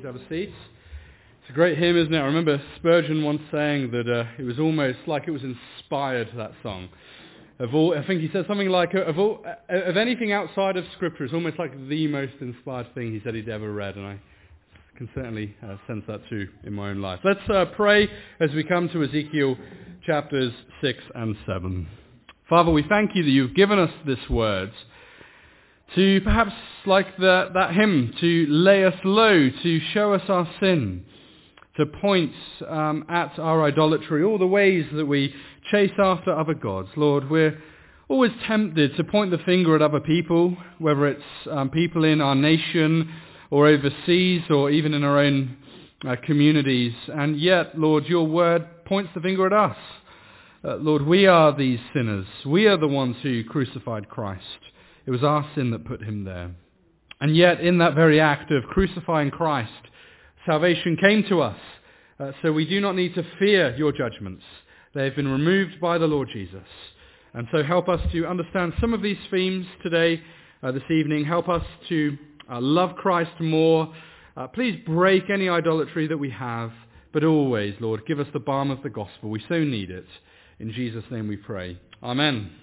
Please have a seat. It's a great hymn, isn't it? I remember Spurgeon once saying that it was almost like it was inspired, that song. I think he said something like, of anything outside of Scripture, it's almost like the most inspired thing he said he'd ever read, and I can certainly sense that too in my own life. Let's pray as we come to Ezekiel chapters 6 and 7. Father, we thank you that you've given us this word to perhaps, like that hymn, to lay us low, to show us our sin, to point at our idolatry, all the ways that we chase after other gods. Lord, we're always tempted to point the finger at other people, whether it's people in our nation or overseas or even in our own communities. And yet, Lord, your word points the finger at us. Lord, we are these sinners. We are the ones who crucified Christ. It was our sin that put him there. And yet, in that very act of crucifying Christ, salvation came to us. So we do not need to fear your judgments. They have been removed by the Lord Jesus. And so help us to understand some of these themes today, this evening. Help us to love Christ more. Please break any idolatry that we have. But always, Lord, give us the balm of the gospel. We so need it. In Jesus' name we pray. Amen.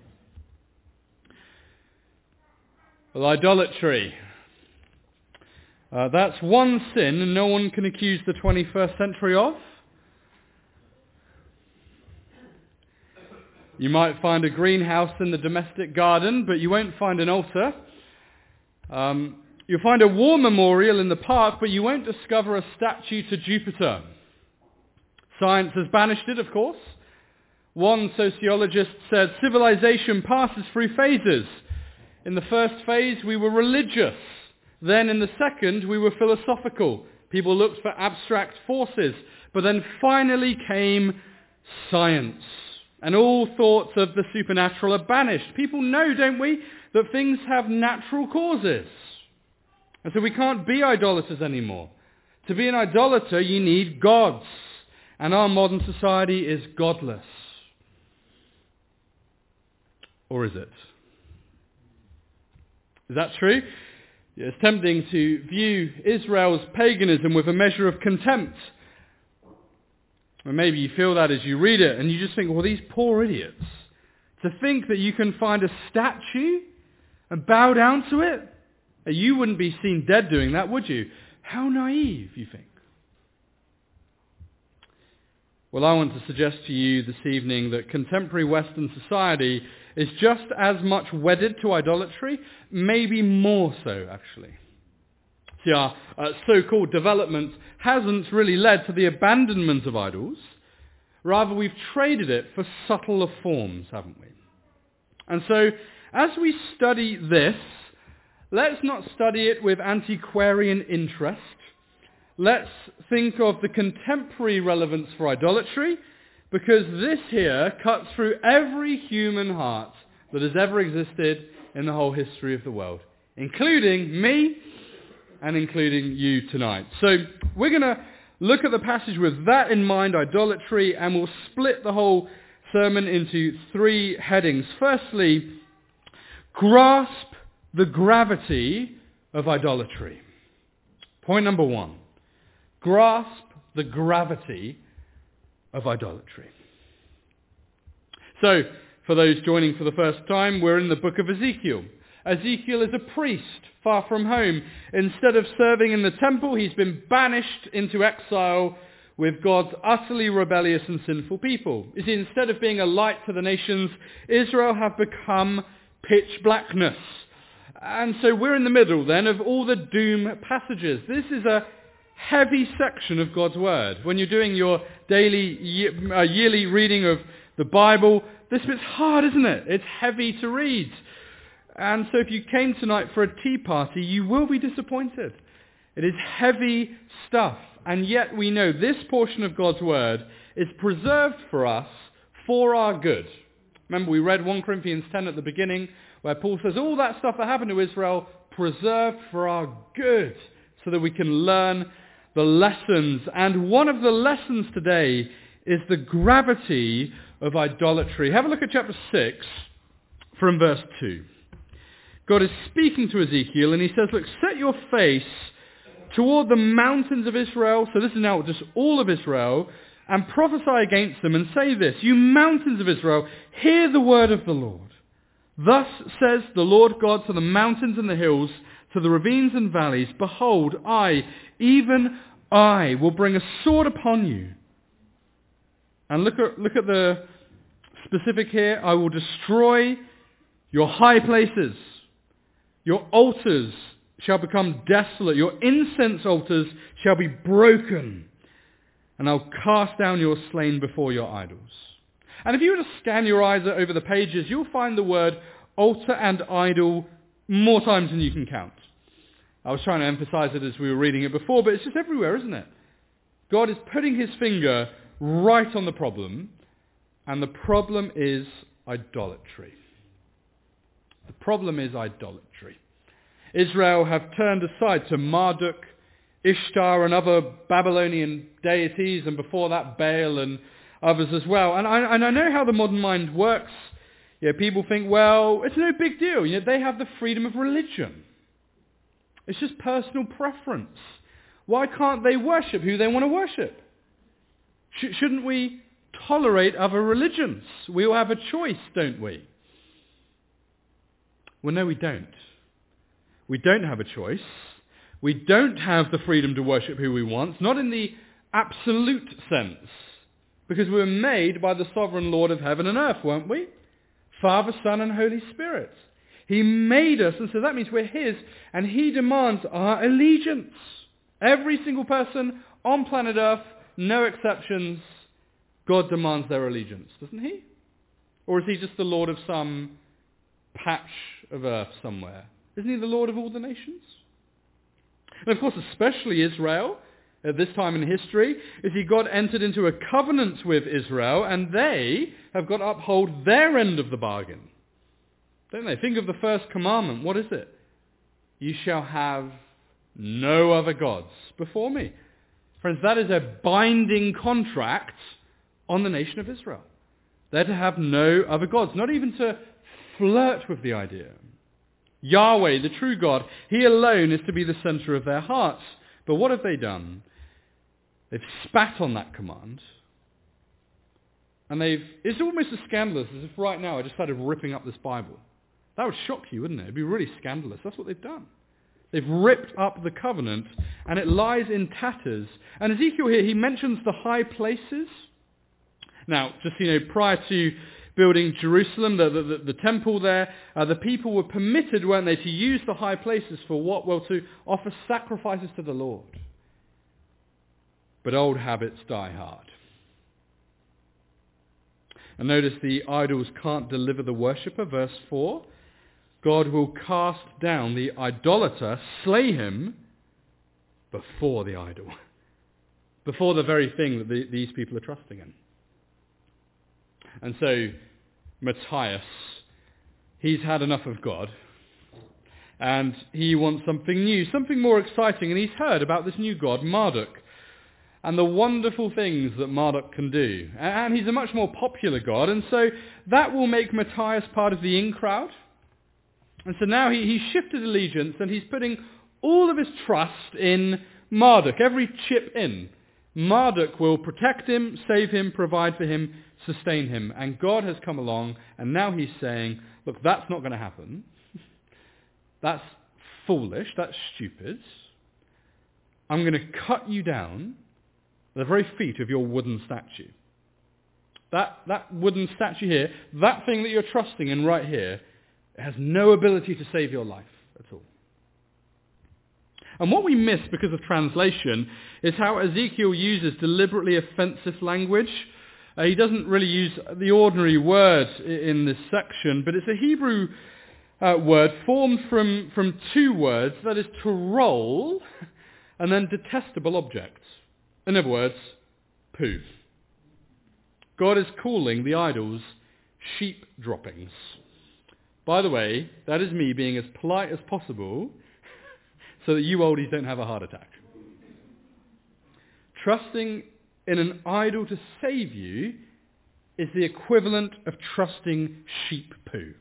Well, idolatry. That's one sin no one can accuse the 21st century of. You might find a greenhouse in the domestic garden, but you won't find an altar. You'll find a war memorial in the park, but you won't discover a statue to Jupiter. Science has banished it, of course. One sociologist said, civilization passes through phases. In the first phase, we were religious. Then in the second, we were philosophical. People looked for abstract forces. But then finally came science. And all thoughts of the supernatural are banished. People know, don't we, that things have natural causes. And so we can't be idolaters anymore. To be an idolater, you need gods. And our modern society is godless. Or is it? Is that true? It's tempting to view Israel's paganism with a measure of contempt. Or maybe you feel that as you read it and you just think, well, these poor idiots. To think that you can find a statue and bow down to it? You wouldn't be seen dead doing that, would you? How naive, you think. Well, I want to suggest to you this evening that contemporary Western society is just as much wedded to idolatry, maybe more so, actually. See, our so-called development hasn't really led to the abandonment of idols. Rather, we've traded it for subtler forms, haven't we? And so, as we study this, let's not study it with antiquarian interest. Let's think of the contemporary relevance for idolatry, because this here cuts through every human heart that has ever existed in the whole history of the world, including me and including you tonight. So we're going to look at the passage with that in mind, idolatry, and we'll split the whole sermon into three headings. Firstly, grasp the gravity of idolatry. Point number one, grasp the gravity of idolatry. So, for those joining for the first time, we're in the book of Ezekiel. Ezekiel is a priest far from home. Instead of serving in the temple, he's been banished into exile with God's utterly rebellious and sinful people. You see, instead of being a light to the nations, Israel have become pitch blackness. And so we're in the middle then of all the doom passages. This is a heavy section of God's Word. When you're doing your yearly reading of the Bible, this bit's hard, isn't it? It's heavy to read. And so if you came tonight for a tea party, you will be disappointed. It is heavy stuff. And yet we know this portion of God's Word is preserved for us for our good. Remember, we read 1 Corinthians 10 at the beginning, where Paul says all that stuff that happened to Israel preserved for our good, so that we can learn the lessons. And one of the lessons today is the gravity of idolatry. Have a look at chapter 6 from verse 2. God is speaking to Ezekiel and he says, look, set your face toward the mountains of Israel, so this is now just all of Israel, and prophesy against them and say this, you mountains of Israel, hear the word of the Lord. Thus says the Lord God to the mountains and the hills, to the ravines and valleys, behold, I, even I, will bring a sword upon you. And look at the specific here, I will destroy your high places. Your altars shall become desolate. Your incense altars shall be broken. And I'll cast down your slain before your idols. And if you were to scan your eyes over the pages, you'll find the word altar and idol more times than you can count. I was trying to emphasize it as we were reading it before, but it's just everywhere, isn't it? God is putting his finger right on the problem, and the problem is idolatry. The problem is idolatry. Israel have turned aside to Marduk, Ishtar and other Babylonian deities, and before that Baal and others as well. And I know how the modern mind works. People think, well, it's no big deal. They have the freedom of religion. It's just personal preference. Why can't they worship who they want to worship? Shouldn't we tolerate other religions? We all have a choice, don't we? Well, no, we don't. We don't have a choice. We don't have the freedom to worship who we want, not in the absolute sense, because we were made by the sovereign Lord of heaven and earth, weren't we? Father, Son, and Holy Spirit. He made us, and so that means we're his, and he demands our allegiance. Every single person on planet earth, no exceptions, God demands their allegiance, doesn't he? Or is he just the Lord of some patch of earth somewhere? Isn't he the Lord of all the nations? And of course, especially Israel, at this time in history, is God entered into a covenant with Israel, and they have got to uphold their end of the bargain. Don't they? Think of the first commandment. What is it? You shall have no other gods before me. Friends, that is a binding contract on the nation of Israel. They're to have no other gods, not even to flirt with the idea. Yahweh, the true God, he alone is to be the center of their hearts. But what have they done? They've spat on that command. And it's almost as scandalous as if right now I just started ripping up this Bible. That would shock you, wouldn't it? It'd be really scandalous. That's what they've done. They've ripped up the covenant, and it lies in tatters. And Ezekiel here, he mentions the high places. Now, just, prior to building Jerusalem, the temple there, the people were permitted, weren't they, to use the high places for what? Well, to offer sacrifices to the Lord. But old habits die hard. And notice the idols can't deliver the worshipper. Verse 4, God will cast down the idolater, slay him before the idol, before the very thing that these people are trusting in. And so Matthias, he's had enough of God, and he wants something new, something more exciting, and he's heard about this new god, Marduk, and the wonderful things that Marduk can do. And he's a much more popular god, and so that will make Matthias part of the in crowd. And so now he's shifted allegiance, and he's putting all of his trust in Marduk, every chip in. Marduk will protect him, save him, provide for him, sustain him. And God has come along, and now he's saying, look, that's not going to happen. That's foolish, that's stupid. I'm going to cut you down at the very feet of your wooden statue. That wooden statue here, that thing that you're trusting in right here, has no ability to save your life at all. And what we miss because of translation is how Ezekiel uses deliberately offensive language. He doesn't really use the ordinary word in this section, but it's a Hebrew word formed from two words, that is to roll and then detestable objects. In other words, poo. God is calling the idols sheep droppings. By the way, that is me being as polite as possible so that you oldies don't have a heart attack. Trusting in an idol to save you is the equivalent of trusting sheep poo.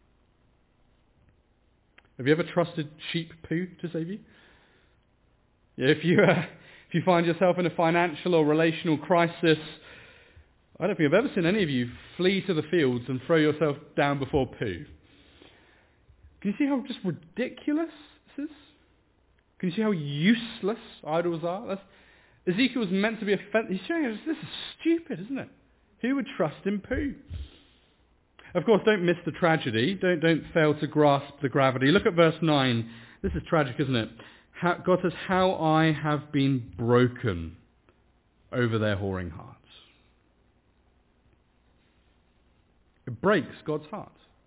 Have you ever trusted sheep poo to save you? If you find yourself in a financial or relational crisis, I don't think I've ever seen any of you flee to the fields and throw yourself down before poo. Can you see how just ridiculous this is? Can you see how useless idols are? Ezekiel's meant to be offended. He's showing us this is stupid, isn't it? Who would trust in poo? Of course, don't miss the tragedy. Don't fail to grasp the gravity. Look at verse 9. This is tragic, isn't it? God says, how I have been broken over their whoring hearts. It breaks God's heart.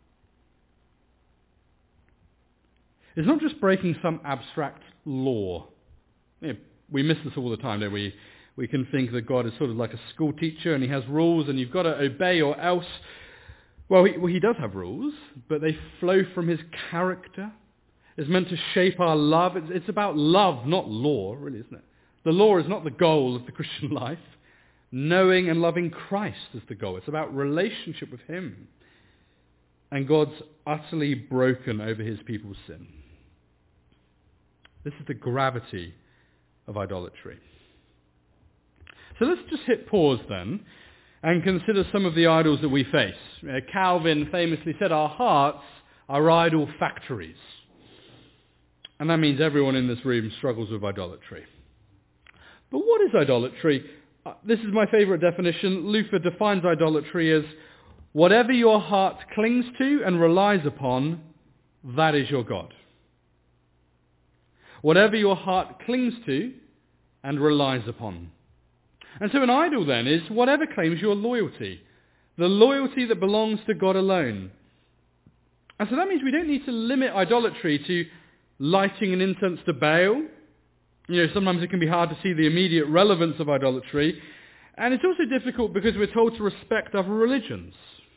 It's not just breaking some abstract law. We miss this all the time, don't we? We can think that God is sort of like a school teacher and he has rules and you've got to obey or else. Well, he does have rules, but they flow from his character. It's meant to shape our love. It's about love, not law, really, isn't it? The law is not the goal of the Christian life. Knowing and loving Christ is the goal. It's about relationship with him. And God's utterly broken over his people's sin. This is the gravity of idolatry. So let's just hit pause then and consider some of the idols that we face. Calvin famously said our hearts are idol factories. And that means everyone in this room struggles with idolatry. But what is idolatry? This is my favorite definition. Luther defines idolatry as whatever your heart clings to and relies upon, that is your God. Whatever your heart clings to and relies upon. And so an idol then is whatever claims your loyalty. The loyalty that belongs to God alone. And so that means we don't need to limit idolatry to lighting an incense to Baal. Sometimes it can be hard to see the immediate relevance of idolatry. And it's also difficult because we're told to respect other religions.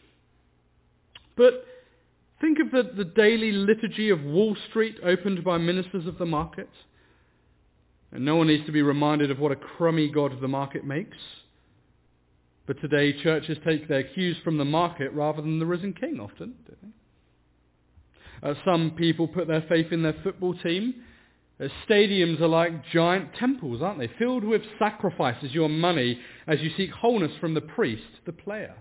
But think of the daily liturgy of Wall Street opened by ministers of the market. And no one needs to be reminded of what a crummy god the market makes. But today churches take their cues from the market rather than the risen king often, don't they? Some people put their faith in their football team. Stadiums are like giant temples, aren't they? Filled with sacrifices, your money, as you seek wholeness from the priest, the player.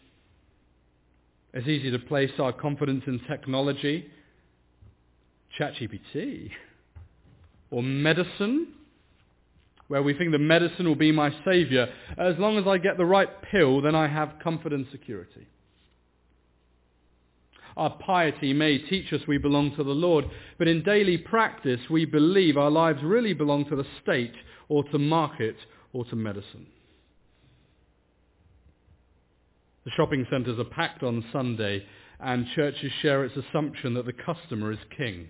It's easy to place our confidence in technology, ChatGPT, or medicine, where we think the medicine will be my saviour. As long as I get the right pill, then I have comfort and security. Our piety may teach us we belong to the Lord, but in daily practice we believe our lives really belong to the state or to market or to medicine. The shopping centres are packed on Sunday and churches share its assumption that the customer is king.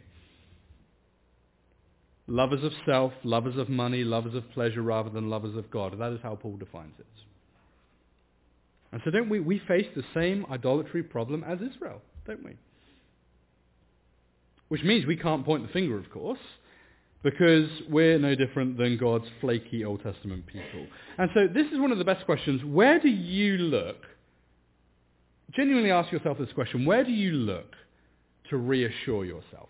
Lovers of self, lovers of money, lovers of pleasure rather than lovers of God. That is how Paul defines it. And so don't we face the same idolatry problem as Israel, don't we? Which means we can't point the finger, of course, because we're no different than God's flaky Old Testament people. And so this is one of the best questions. Where do you look? Genuinely ask yourself this question. Where do you look to reassure yourself?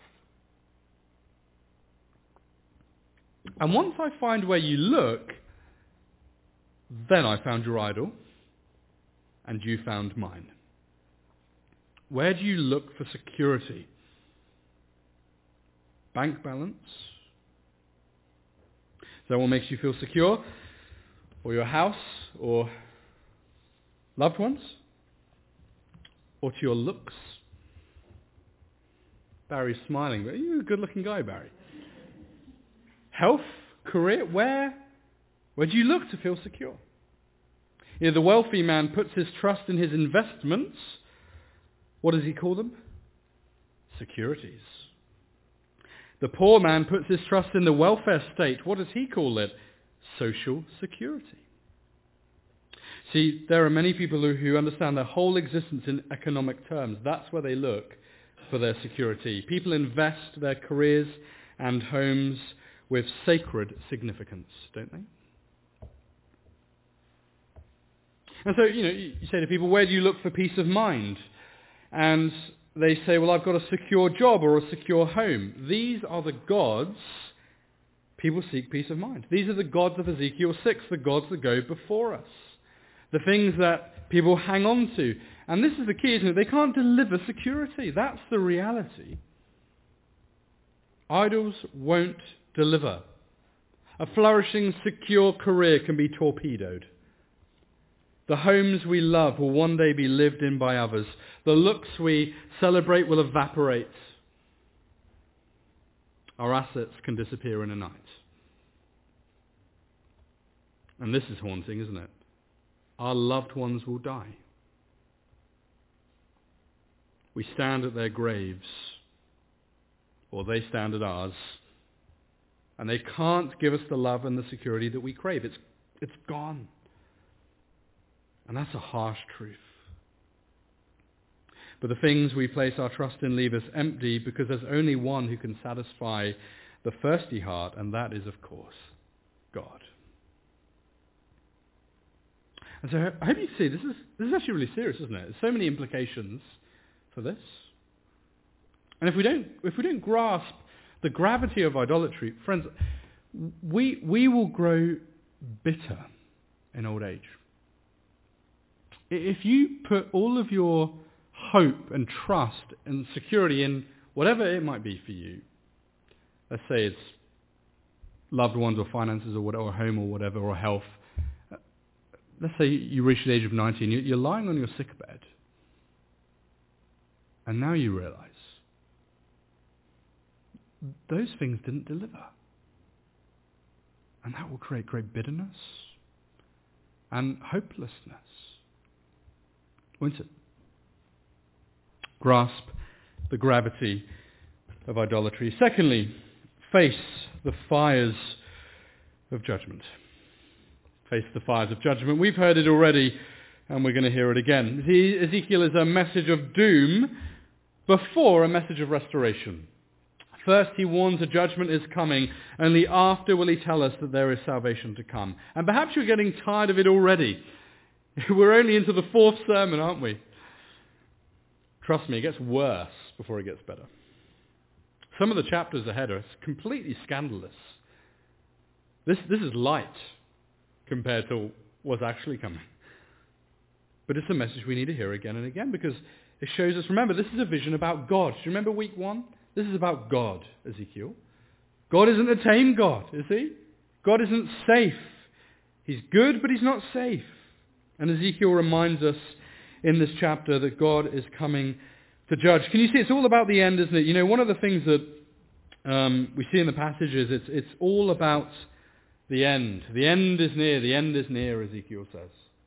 And once I find where you look, then I found your idol, and you found mine. Where do you look for security? Bank balance? Is that what makes you feel secure? Or your house? Or loved ones? Or to your looks? Barry's smiling. You're a good-looking guy, Barry. Health? Career? Where do you look to feel secure? The wealthy man puts his trust in his investments. What does he call them? Securities. The poor man puts his trust in the welfare state. What does he call it? Social security. See, there are many people who understand their whole existence in economic terms. That's where they look for their security. People invest their careers and homes with sacred significance, don't they? And so, you say to people, where do you look for peace of mind? And they say, well, I've got a secure job or a secure home. These are the gods people seek peace of mind. These are the gods of Ezekiel 6, the gods that go before us. The things that people hang on to. And this is the key, isn't it? They can't deliver security. That's the reality. Idols won't deliver. A flourishing, secure career can be torpedoed. The homes we love will one day be lived in by others. The looks we celebrate will evaporate. Our assets can disappear in a night. And this is haunting, isn't it? Our loved ones will die. We stand at their graves, or they stand at ours, and they can't give us the love and the security that we crave. It's gone. And that's a harsh truth. But the things we place our trust in leave us empty because there's only one who can satisfy the thirsty heart, and that is, of course, God. And so I hope you see, this is actually really serious, isn't it? There's so many implications for this. And if we don't grasp the gravity of idolatry, friends, we will grow bitter in old age. If you put all of your hope and trust and security in whatever it might be for you, let's say it's loved ones or finances or whatever, or home or whatever, or health, let's say you reach the age of 90 and you're lying on your sickbed, and now you realize those things didn't deliver. And that will create great bitterness and hopelessness, won't it? Grasp the gravity of idolatry. Secondly, face the fires of judgment. Face the fires of judgment. We've heard it already, and we're going to hear it again. Ezekiel is a message of doom before a message of restoration. First, he warns a judgment is coming. Only after will he tell us that there is salvation to come. And perhaps you're getting tired of it already. We're only into the fourth sermon, aren't we? Trust me, it gets worse before it gets better. Some of the chapters ahead are completely scandalous. This is light compared to what's actually coming. But it's a message we need to hear again and again because it shows us, remember, this is a vision about God. Do you remember week 1? This is about God, Ezekiel. God isn't a tame God, is he? God isn't safe. He's good, but he's not safe. And Ezekiel reminds us in this chapter that God is coming to judge. Can you see, it's all about the end, isn't it? You know, one of the things that we see in the passage is it's all about the end. The end is near. The end is near, Ezekiel says.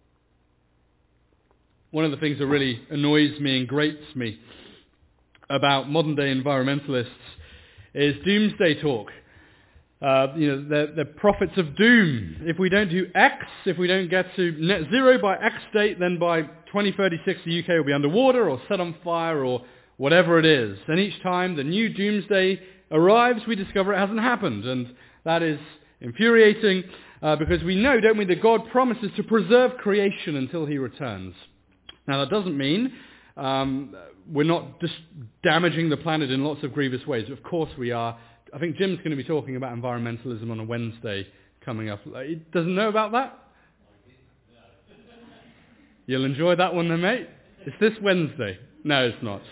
One of the things that really annoys me and grates me about modern-day environmentalists is doomsday talk. They're prophets of doom. If we don't do X, if we don't get to net zero by X date, then by 2036 the UK will be underwater or set on fire or whatever it is. And each time the new doomsday arrives, we discover it hasn't happened. And that is infuriating because we know, don't we, that God promises to preserve creation until he returns. Now that doesn't mean we're not just damaging the planet in lots of grievous ways. Of course we are. I think Jim's going to be talking about environmentalism on a Wednesday coming up. He doesn't know about that? You'll enjoy that one then, mate. It's this Wednesday. No, it's not.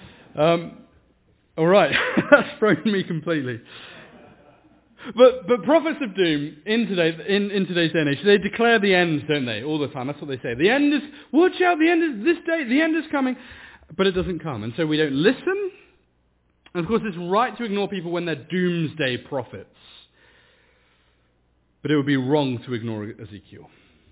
All right. That's thrown me completely. But prophets of doom in today's day and age, they declare the end, don't they? All the time. That's what they say. The end is, watch out, the end is this day, the end is coming. But it doesn't come. And so we don't listen. And of course it's right to ignore people when they're doomsday prophets. But it would be wrong to ignore Ezekiel.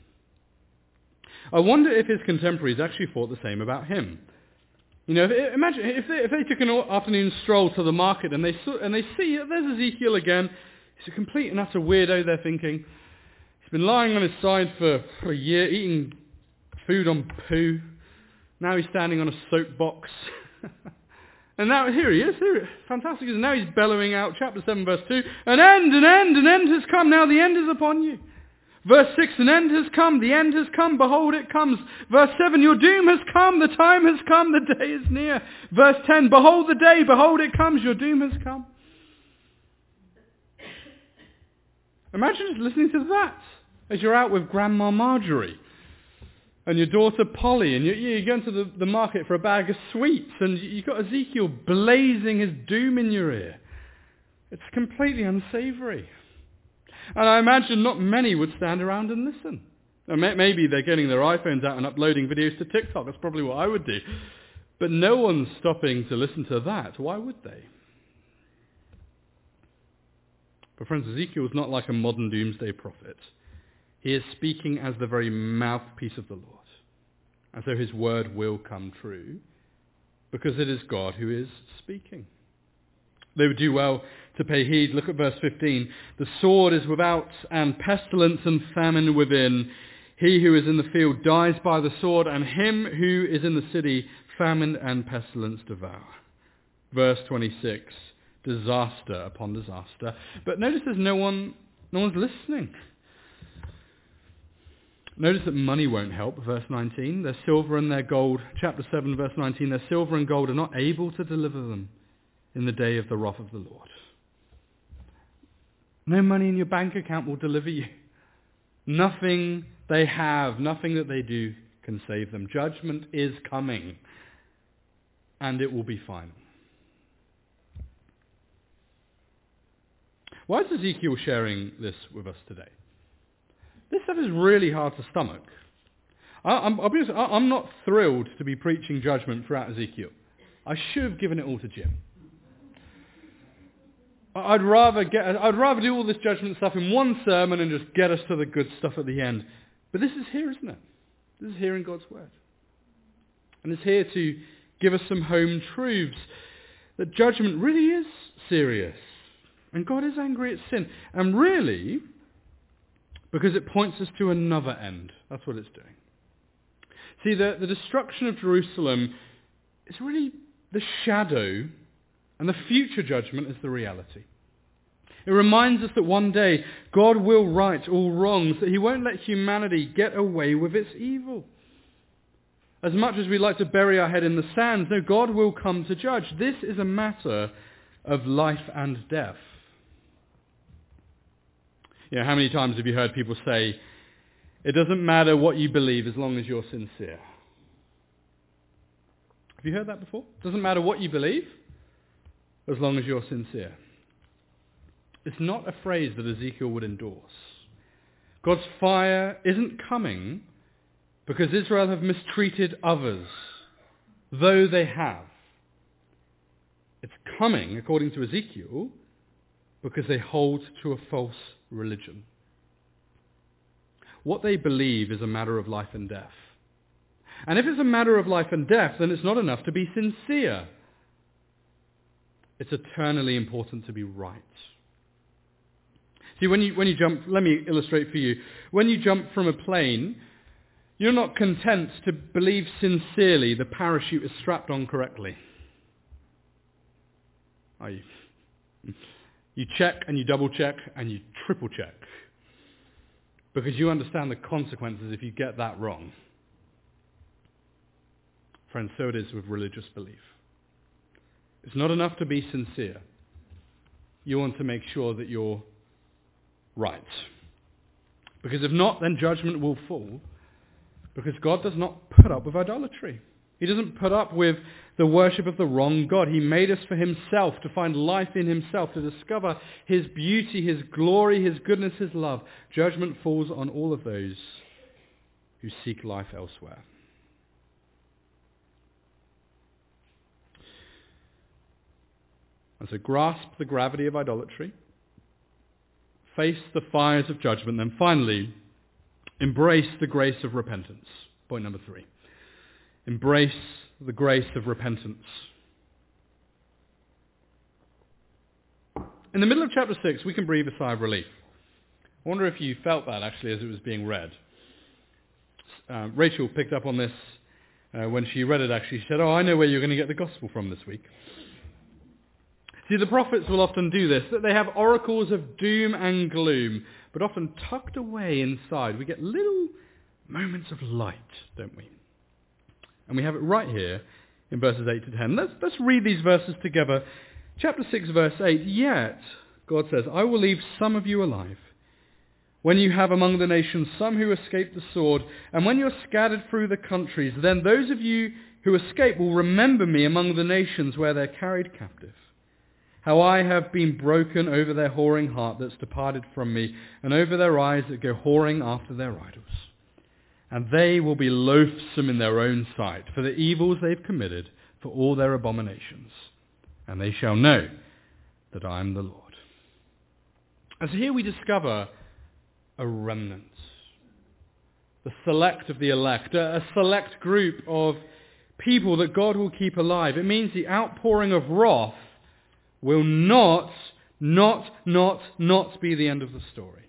I wonder if his contemporaries actually thought the same about him. You know, imagine if they took an afternoon stroll to the market and they see there's Ezekiel again. He's a complete and utter weirdo, they're thinking. He's been lying on his side for a year, eating food on poo. Now he's standing on a soapbox. And now here he is. Fantastic. And now he's bellowing out, chapter 7, verse 2, an end has come. Now the end is upon you. Verse 6, an end has come, the end has come, behold it comes. Verse 7, your doom has come, the time has come, the day is near. Verse 10, behold the day, behold it comes, your doom has come. Imagine just listening to that as you're out with Grandma Marjorie and your daughter Polly, and you're going to the market for a bag of sweets, and you've got Ezekiel blazing his doom in your ear. It's completely unsavoury. And I imagine not many would stand around and listen. Maybe they're getting their iPhones out and uploading videos to TikTok. That's probably what I would do. But no one's stopping to listen to that. Why would they? But friends, Ezekiel is not like a modern doomsday prophet. He is speaking as the very mouthpiece of the Lord. And so his word will come true because it is God who is speaking. They would do well to pay heed. Look at verse 15. The sword is without, and pestilence and famine within. He who is in the field dies by the sword, and him who is in the city famine and pestilence devour. Verse 26. Disaster upon disaster. But notice there's no one's listening. Notice that money won't help, verse 19. Their silver and their gold, chapter 7, verse 19, their silver and gold are not able to deliver them in the day of the wrath of the Lord. No money in your bank account will deliver you. Nothing they have, nothing that they do can save them. Judgment is coming, and it will be final. Why is Ezekiel sharing this with us today? This stuff is really hard to stomach. I'll be honest, I'm not thrilled to be preaching judgment throughout Ezekiel. I should have given it all to Jim. I'd rather do all this judgment stuff in one sermon and just get us to the good stuff at the end. But this is here, isn't it? This is here in God's word. And it's here to give us some home truths that judgment really is serious. And God is angry at sin. And really, because it points us to another end. That's what it's doing. See, the destruction of Jerusalem is really the shadow, and the future judgment is the reality. It reminds us that one day God will right all wrongs, that he won't let humanity get away with its evil. As much as we like to bury our head in the sand, no, God will come to judge. This is a matter of life and death. You know, how many times have you heard people say, it doesn't matter what you believe as long as you're sincere? Have you heard that before? It doesn't matter what you believe as long as you're sincere. It's not a phrase that Ezekiel would endorse. God's fire isn't coming because Israel have mistreated others, though they have. It's coming, according to Ezekiel, because they hold to a false religion. What they believe is a matter of life and death. And if it's a matter of life and death, then it's not enough to be sincere. It's eternally important to be right. See, when you jump, let me illustrate for you. When you jump from a plane, you're not content to believe sincerely the parachute is strapped on correctly. Are you? You check and you double check and you triple check. Because you understand the consequences if you get that wrong. Friends, so it is with religious belief. It's not enough to be sincere. You want to make sure that you're right. Because if not, then judgment will fall. Because God does not put up with idolatry. He doesn't put up with the worship of the wrong God. He made us for himself, to find life in himself, to discover his beauty, his glory, his goodness, his love. Judgment falls on all of those who seek life elsewhere. And so grasp the gravity of idolatry, face the fires of judgment, then finally, embrace the grace of repentance. Point number 3. Embrace the grace of repentance. In the middle of chapter 6, we can breathe a sigh of relief. I wonder if you felt that actually as it was being read. Rachel picked up on this when she read it actually. She said, I know where you're going to get the gospel from this week. See, the prophets will often do this, that they have oracles of doom and gloom, but often tucked away inside, we get little moments of light, don't we? And we have it right here in verses 8 to 10. Let's read these verses together. Chapter 6, verse 8, yet, God says, I will leave some of you alive, When you have among the nations some who escape the sword, and when you're scattered through the countries, then those of you who escape will remember me among the nations where they're carried captive. How I have been broken over their whoring heart that's departed from me, and over their eyes that go whoring after their idols. And they will be loathsome in their own sight for the evils they've committed, for all their abominations. And they shall know that I am the Lord. And so here we discover a remnant, the select of the elect, a select group of people that God will keep alive. It means the outpouring of wrath will not be the end of the story.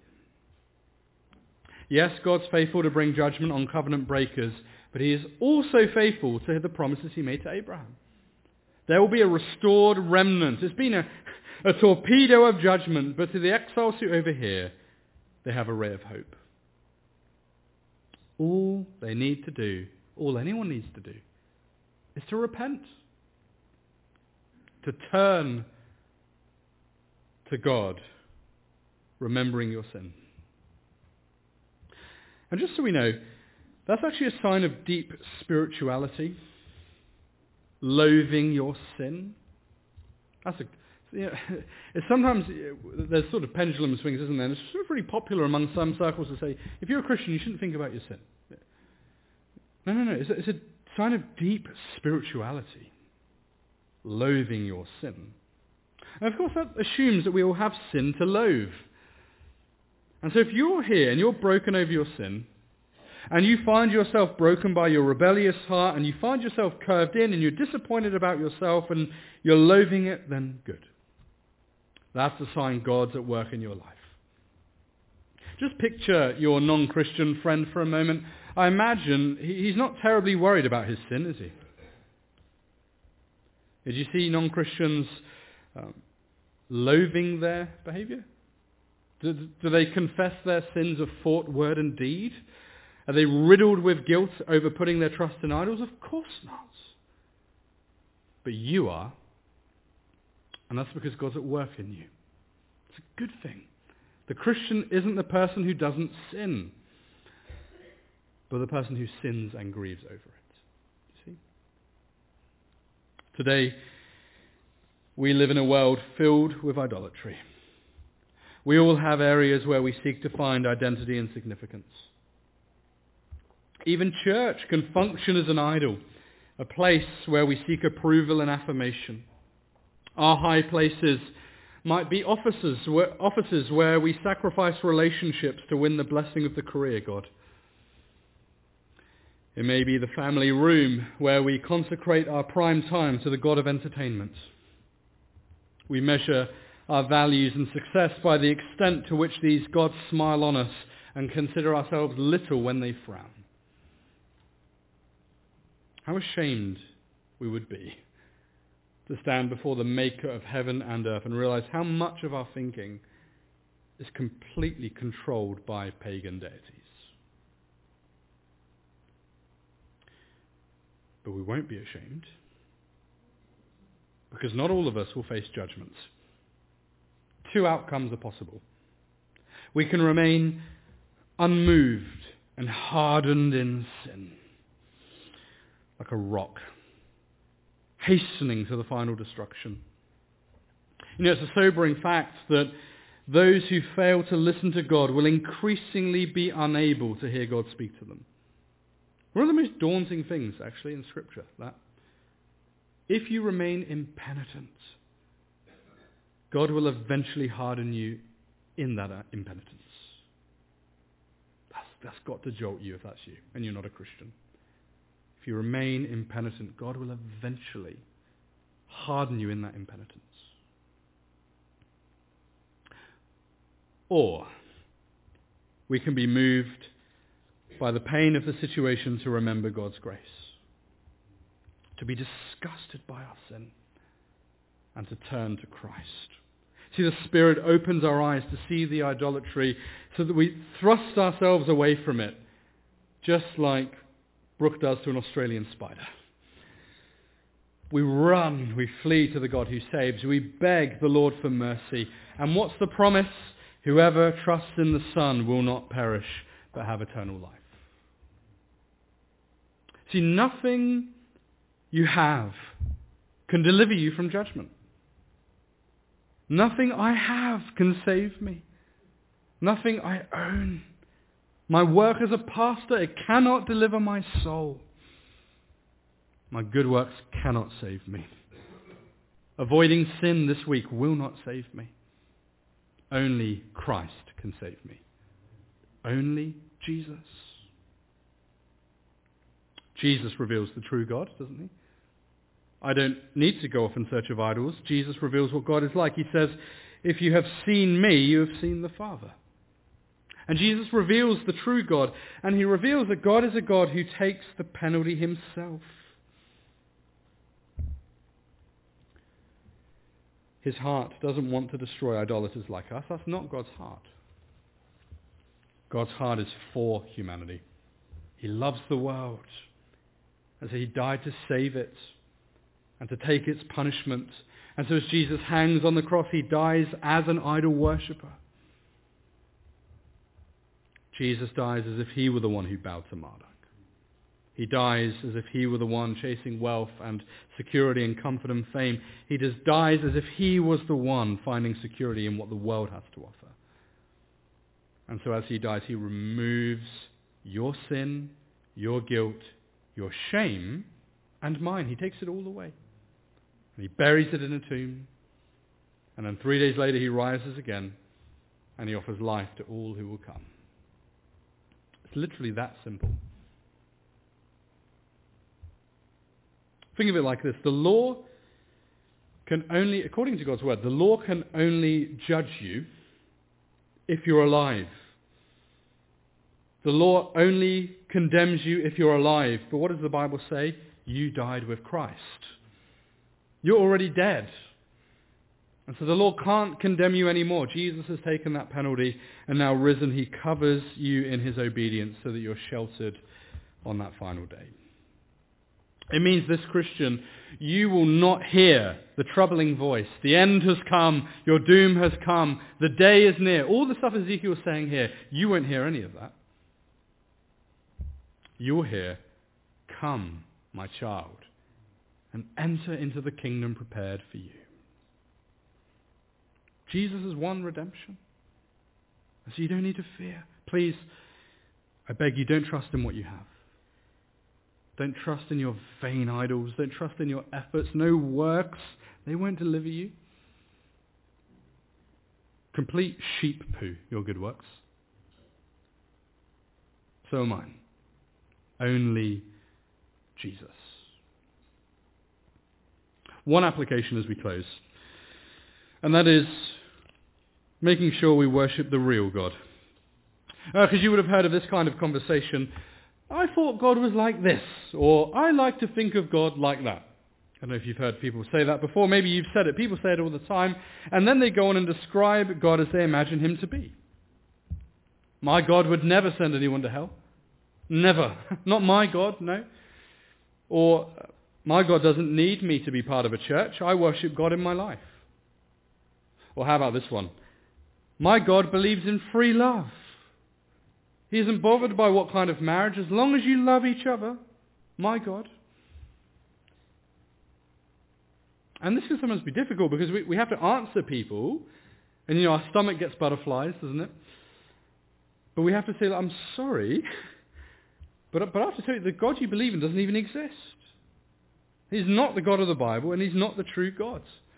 Yes, God's faithful to bring judgment on covenant breakers, but he is also faithful to the promises he made to Abraham. There will be a restored remnant. It's been a torpedo of judgment, but to the exiles who overhear, they have a ray of hope. All they need to do, all anyone needs to do, is to repent, to turn to God, remembering your sin. And just so we know, that's actually a sign of deep spirituality, loathing your sin. It's sometimes there's sort of pendulum swings, isn't there? And it's sort of really popular among some circles to say, if you're a Christian, you shouldn't think about your sin. No. It's a sign of deep spirituality, loathing your sin. And of course that assumes that we all have sin to loathe. And so if you're here and you're broken over your sin, and you find yourself broken by your rebellious heart, and you find yourself curved in, and you're disappointed about yourself, and you're loathing it, then good. That's a sign God's at work in your life. Just picture your non-Christian friend for a moment. I imagine he's not terribly worried about his sin, is he? Did you see non-Christians loathing their behavior? Do they confess their sins of thought, word, and deed? Are they riddled with guilt over putting their trust in idols? Of course not. But you are, and that's because God's at work in you. It's a good thing. The Christian isn't the person who doesn't sin, but the person who sins and grieves over it. You see? Today, we live in a world filled with idolatry. We all have areas where we seek to find identity and significance. Even church can function as an idol, a place where we seek approval and affirmation. Our high places might be offices where we sacrifice relationships to win the blessing of the career God. It may be the family room where we consecrate our prime time to the God of entertainment. We measure our values and success by the extent to which these gods smile on us and consider ourselves little when they frown. How ashamed we would be to stand before the maker of heaven and earth and realize how much of our thinking is completely controlled by pagan deities. But we won't be ashamed, because not all of us will face judgment. Two outcomes are possible. We can remain unmoved and hardened in sin, like a rock, hastening to the final destruction. You know, it's a sobering fact that those who fail to listen to God will increasingly be unable to hear God speak to them. One of the most daunting things, actually, in Scripture, that if you remain impenitent, God will eventually harden you in that impenitence. That's got to jolt you if that's you, and you're not a Christian. If you remain impenitent, God will eventually harden you in that impenitence. Or we can be moved by the pain of the situation to remember God's grace, to be disgusted by our sin, and to turn to Christ. See, the Spirit opens our eyes to see the idolatry so that we thrust ourselves away from it, just like Brooke does to an Australian spider. We run, we flee to the God who saves, we beg the Lord for mercy. And what's the promise? Whoever trusts in the Son will not perish, but have eternal life. See, nothing you have can deliver you from judgment. Nothing I have can save me. Nothing I own. My work as a pastor, it cannot deliver my soul. My good works cannot save me. Avoiding sin this week will not save me. Only Christ can save me. Only Jesus. Jesus reveals the true God, doesn't he? I don't need to go off in search of idols. Jesus reveals what God is like. He says, if you have seen me, you have seen the Father. And Jesus reveals the true God, and he reveals that God is a God who takes the penalty himself. His heart doesn't want to destroy idolaters like us. That's not God's heart. God's heart is for humanity. He loves the world, and so he died to save it and to take its punishment. And so as Jesus hangs on the cross, he dies as an idol worshipper. Jesus dies as if he were the one who bowed to Marduk. He dies as if he were the one chasing wealth and security and comfort and fame. He just dies as if he was the one finding security in what the world has to offer. And so as he dies, he removes your sin, your guilt, your shame, and mine. He takes it all away. And he buries it in a tomb. And then 3 days later he rises again, and he offers life to all who will come. It's literally that simple. Think of it like this. The law can only, according to God's word, the law can only judge you if you're alive. The law only condemns you if you're alive. But what does the Bible say? You died with Christ. You're already dead. And so the law can't condemn you anymore. Jesus has taken that penalty and now risen. He covers you in his obedience so that you're sheltered on that final day. It means this, Christian, you will not hear the troubling voice. The end has come. Your doom has come. The day is near. All the stuff Ezekiel is saying here, you won't hear any of that. You will hear, come, my child, and enter into the kingdom prepared for you. Jesus has won redemption. So you don't need to fear. Please, I beg you, don't trust in what you have. Don't trust in your vain idols. Don't trust in your efforts. No works. They won't deliver you. Complete sheep poo, your good works. So am mine. Only Jesus. One application as we close, and that is making sure we worship the real God. Because you would have heard of this kind of conversation. I thought God was like this, or I like to think of God like that. I don't know if you've heard people say that before. Maybe you've said it. People say it all the time. And then they go on and describe God as they imagine him to be. My God would never send anyone to hell. Never. Not my God, no. Or, my God doesn't need me to be part of a church. I worship God in my life. Or how about this one? My God believes in free love. He isn't bothered by what kind of marriage, as long as you love each other. My God. And this can sometimes be difficult because we have to answer people, and our stomach gets butterflies, doesn't it? But we have to say, I'm sorry, but I have to tell you, the God you believe in doesn't even exist. He's not the God of the Bible, and he's not the true God.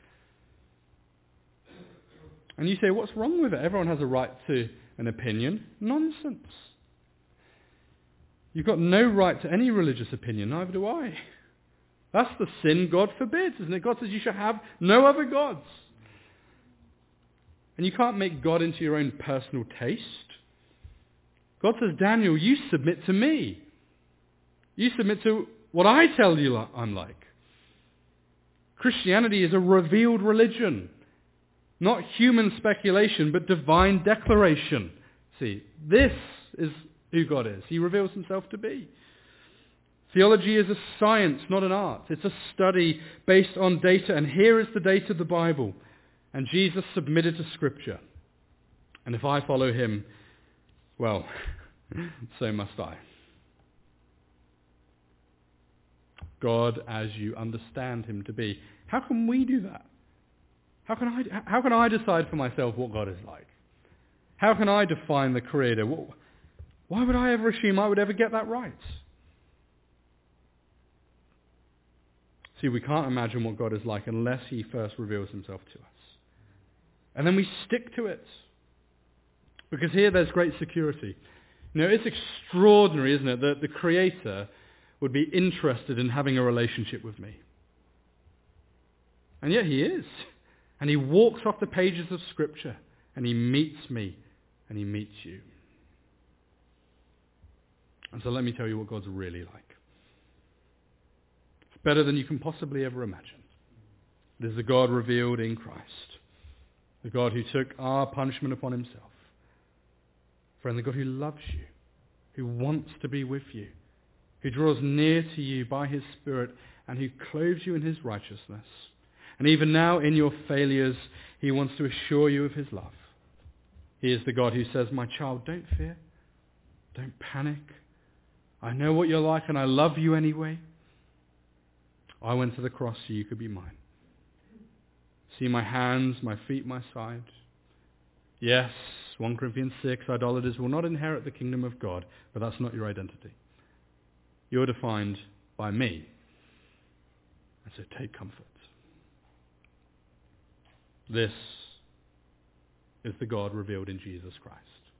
And you say, what's wrong with it? Everyone has a right to an opinion. Nonsense. You've got no right to any religious opinion, neither do I. That's the sin God forbids, isn't it? God says you shall have no other gods. And you can't make God into your own personal taste. God says, Daniel, you submit to me. You submit to what I tell you I'm like. Christianity is a revealed religion. Not human speculation, but divine declaration. See, this is who God is. He reveals himself to be. Theology is a science, not an art. It's a study based on data, and here is the data of the Bible. And Jesus submitted to Scripture. And if I follow him, well, so must I. God as you understand him to be. How can we do that? How can I decide for myself what God is like? How can I define the Creator? Why would I ever assume I would ever get that right? See, we can't imagine what God is like unless he first reveals himself to us. And then we stick to it. Because here there's great security. It's extraordinary, isn't it, that the Creator would be interested in having a relationship with me. And yet he is. And he walks off the pages of Scripture and he meets me and he meets you. And so let me tell you what God's really like. It's better than you can possibly ever imagine. It is the God revealed in Christ. The God who took our punishment upon himself. Friend, the God who loves you, who wants to be with you, who draws near to you by his Spirit and who clothes you in his righteousness. And even now in your failures, he wants to assure you of his love. He is the God who says, my child, don't fear. Don't panic. I know what you're like and I love you anyway. I went to the cross so you could be mine. See my hands, my feet, my side. Yes, 1 Corinthians 6, idolaters will not inherit the kingdom of God, but that's not your identity. You're defined by me. And so take comfort. This is the God revealed in Jesus Christ.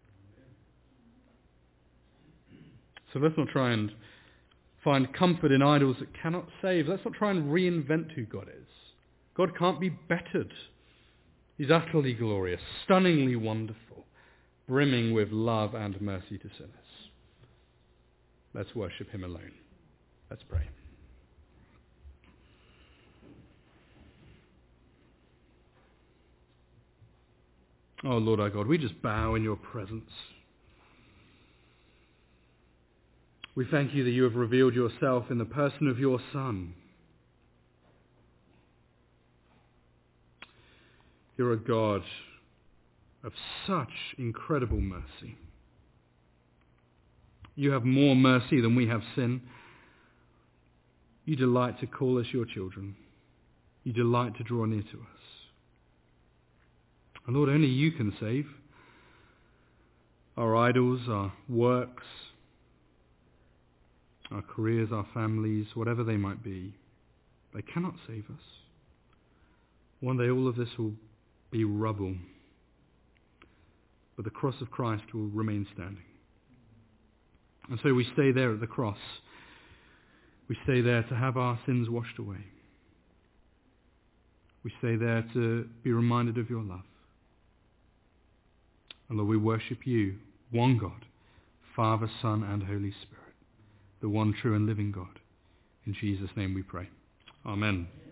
So let's not try and find comfort in idols that cannot save. Let's not try and reinvent who God is. God can't be bettered. He's utterly glorious, stunningly wonderful, brimming with love and mercy to sinners. Let's worship him alone. Let's pray. Oh, Lord our God, we just bow in your presence. We thank you that you have revealed yourself in the person of your Son. You're a God of such incredible mercy. You have more mercy than we have sin. You delight to call us your children. You delight to draw near to us. And Lord, only you can save. Our idols, our works, our careers, our families, whatever they might be, they cannot save us. One day all of this will be rubble, but the cross of Christ will remain standing. And so we stay there at the cross. We stay there to have our sins washed away. We stay there to be reminded of your love. And Lord, we worship you, one God, Father, Son, and Holy Spirit, the one true and living God. In Jesus' name we pray. Amen.